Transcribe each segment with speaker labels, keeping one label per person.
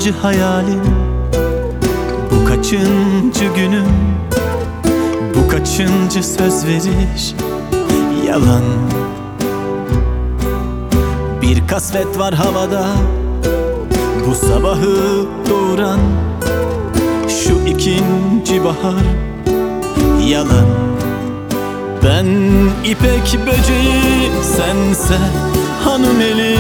Speaker 1: kaçıncı hayalim, bu kaçıncı günüm, bu kaçıncı söz veriş yalan. Bir kasvet var havada, bu sabahı doğuran şu ikinci bahar yalan. Ben ipek böceği, sense hanım eli.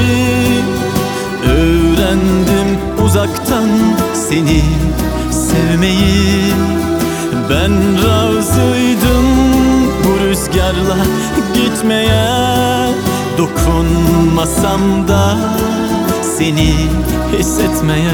Speaker 1: Öğrendim uzaktan seni sevmeyi. Ben razıydım bu rüzgarla gitmeye. Dokunmasam da seni hissetmeye.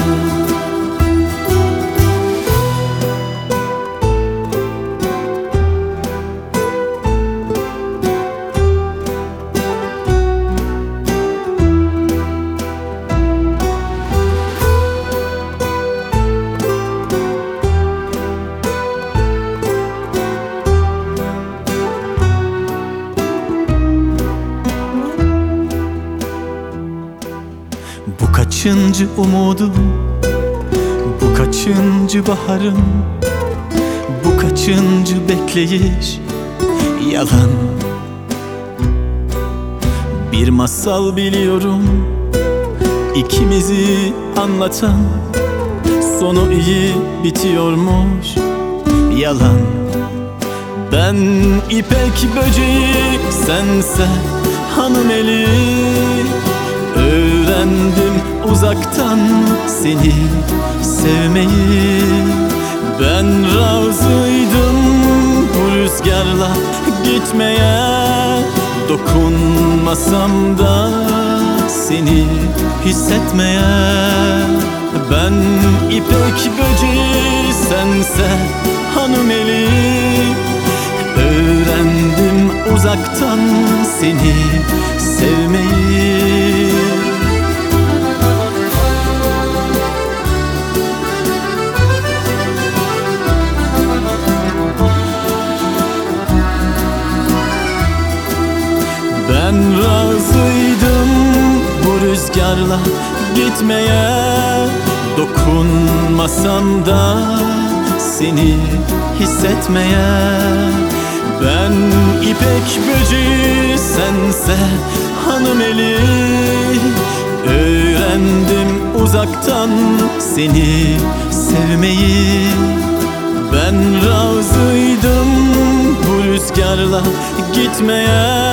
Speaker 1: Bu kaçıncı umudum, bu kaçıncı baharım, bu kaçıncı bekleyiş yalan. Bir masal biliyorum, ikimizi anlatan, sonu iyi bitiyormuş yalan. Ben ipek böceği, sense hanım eli. Öğrendim uzaktan seni sevmeyi. Ben razıydım bu rüzgarla gitmeye. Dokunmasam da seni hissetmeye. Ben ipek böceği, sense hanım eli. Öğrendim uzaktan seni sevmeyi. Ben razıydım bu rüzgarla gitmeye. Dokunmasam da seni hissetmeye. Ben ipek böceği, sense hanım eli. Öğrendim uzaktan seni sevmeyi. Ben razıydım bu rüzgarla gitmeye.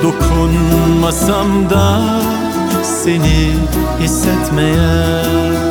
Speaker 1: Dokunmasam da seni hissetmeye.